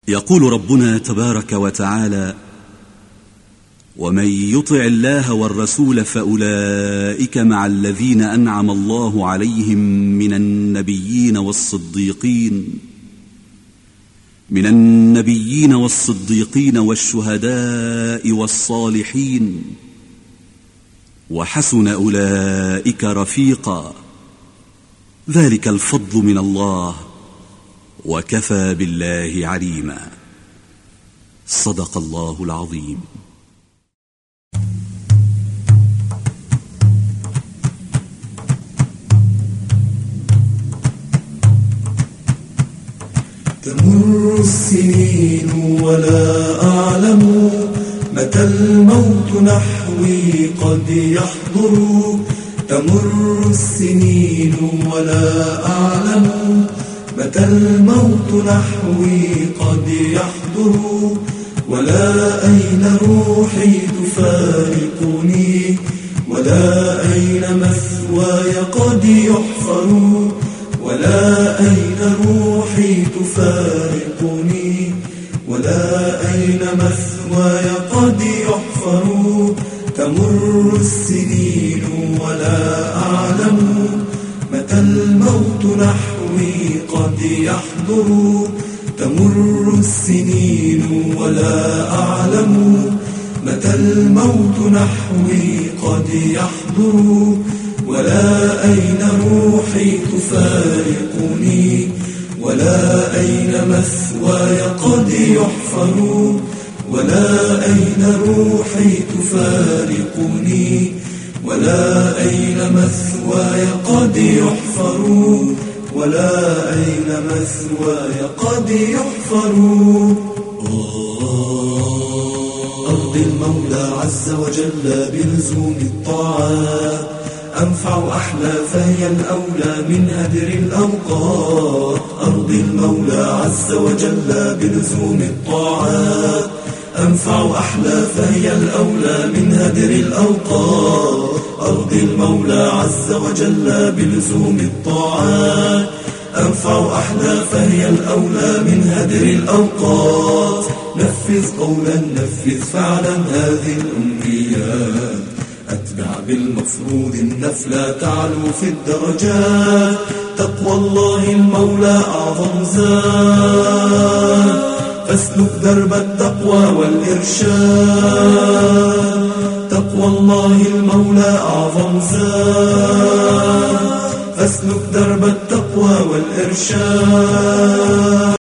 يقول ربنا تبارك وتعالى: ومن يطع الله والرسول فأولئك مع الذين أنعم الله عليهم من النبيين والصديقين والشهداء والصالحين، وحسن أولئك رفيقا. ذلك الفضل من الله، وكفى بالله عليما. صدق الله العظيم. تمر السنين ولا أعلم متى الموت نحوي قد يحضر. تمر السنين ولا أعلم متى الموت نحوي قد يحضر. ولا أين روحي تفارقني، ولا أين مثواي قد يحفر. ولا أين روحي تفارقني، ولا أين مثواي قد يحفر. تمر السنين ولا أعلم متى الموت نحوي قد يحضر. تمر السنين ولا أعلم متى الموت نحوي قد يحضر. ولا أين روحي تفارقني، ولا أين مثواي قد يحفر. ولا أين روحي تفارقني، ولا أين مثواي قد يحفر. ولا أين مثواي قد يحفر. أرض المولى عز وجل بلزوم الطاعات أنفع أحلى، فهي الأولى من هدر الأوقات. أرض المولى عز وجل بلزوم الطاعات أنفع أحلى، فهي الأولى من هدر الأوقات. أرض المولى عز وجل بلزوم الطاعات أنفع أحلى، فهي الأولى من هدر الأوقات. نفذ قولا نفذ فعلا هذه الأمنيات، أتبع بالمفروض النفل تعلو في الدرجات. تقوى الله المولى أعظم زاد، فاسلك درب التقوى والإرشاد. تقوى الله المولى أعظم زاد، فاسلك درب التقوى والإرشاد.